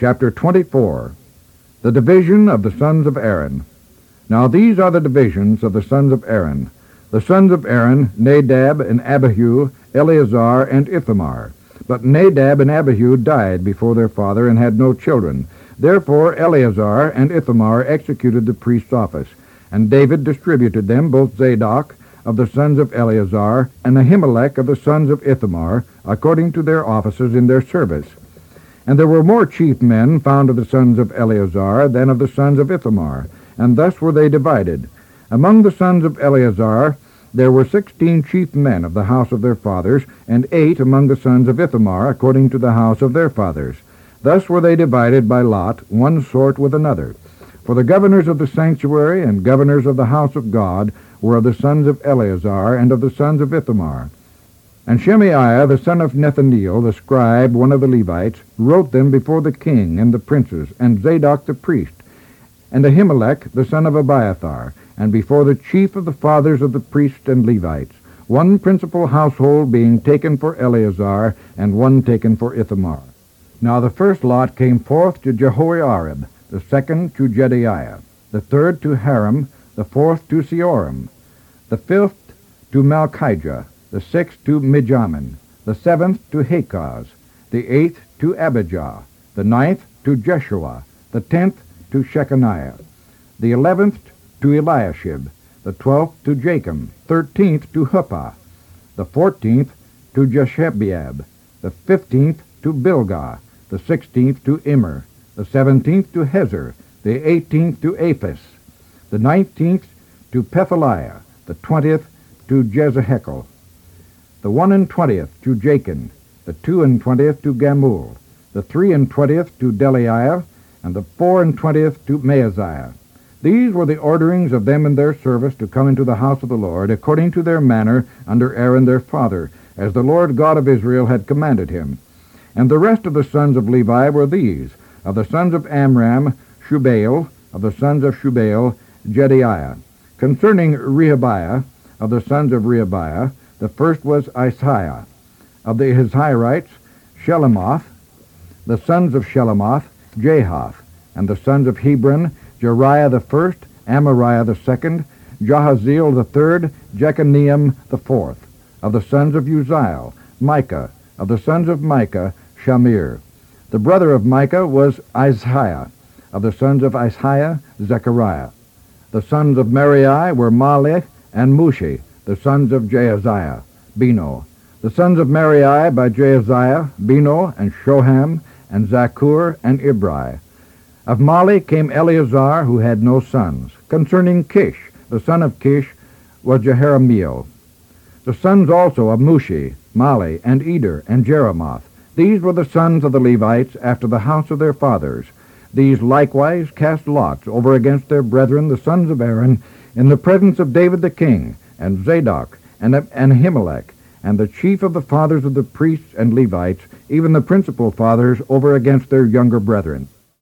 Chapter 24. The division of the sons of Aaron. Now these are the divisions of the sons of Aaron. The sons of Aaron, Nadab and Abihu, Eleazar and Ithamar. But Nadab and Abihu died before their father and had no children. Therefore Eleazar and Ithamar executed the priest's office. And David distributed them, both Zadok of the sons of Eleazar and Ahimelech of the sons of Ithamar, according to their offices in their service. And there were more chief men found of the sons of Eleazar than of the sons of Ithamar, and thus were they divided. Among the sons of Eleazar there were 16 chief men of the house of their fathers, and 8 among the sons of Ithamar, according to the house of their fathers. Thus were they divided by lot, one sort with another. For the governors of the sanctuary and governors of the house of God were of the sons of Eleazar and of the sons of Ithamar. And Shemaiah the son of Nethaneel, the scribe, one of the Levites, wrote them before the king and the princes, and Zadok the priest, and Ahimelech the son of Abiathar, and before the chief of the fathers of the priests and Levites, one principal household being taken for Eleazar, and one taken for Ithamar. Now the first lot came forth to Jehoiarib, the second to Jedaiah, the third to Haram, the fourth to Seorim, the fifth to Malchijah, the sixth to Mijamin, the seventh to Hakaz, the eighth to Abijah, the ninth to Jeshua, the 10th to Shechaniah, the 11th to Eliashib, the 12th to Jachim, 13th to Huppah, the 14th to Jeshebeab, the 15th to Bilgah, the 16th to Immer, the 17th to Hezer, the 18th to Aphis, the 19th to Pethaliah, the 20th to Jezahekel, the 21st to Jachin, the 22nd to Gamul, the 23rd to Delaiah, and the 24th to Maaziah. These were the orderings of them in their service to come into the house of the Lord, according to their manner under Aaron their father, as the Lord God of Israel had commanded him. And the rest of the sons of Levi were these: of the sons of Amram, Shubael; of the sons of Shubael, Jediah. Concerning Rehabiah, of the sons of Rehabiah, the first was Isaiah. Of the Hizhirites, Shelomoth; the sons of Shelomoth, Jahath; and the sons of Hebron, Jeriah the first, Amariah the second, Jahaziel the third, Jechaniam the fourth. Of the sons of Uzziel, Micah; of the sons of Micah, Shamir. The brother of Micah was Isaiah; of the sons of Isaiah, Zechariah. The sons of Merari were Mahli and Mushi; the sons of Jaaziah, Beno. The sons of Merari by Jaaziah, Beno and Shoham and Zakur and Ibri. Of Mahli came Eleazar, who had no sons. Concerning Kish, the son of Kish was Jehorameel. The sons also of Mushi, Mahli and Eder and Jeremoth. These were the sons of the Levites after the house of their fathers. These likewise cast lots over against their brethren, the sons of Aaron, in the presence of David the king, and Zadok, and Ahimelech, and the chief of the fathers of the priests and Levites, even the principal fathers, over against their younger brethren.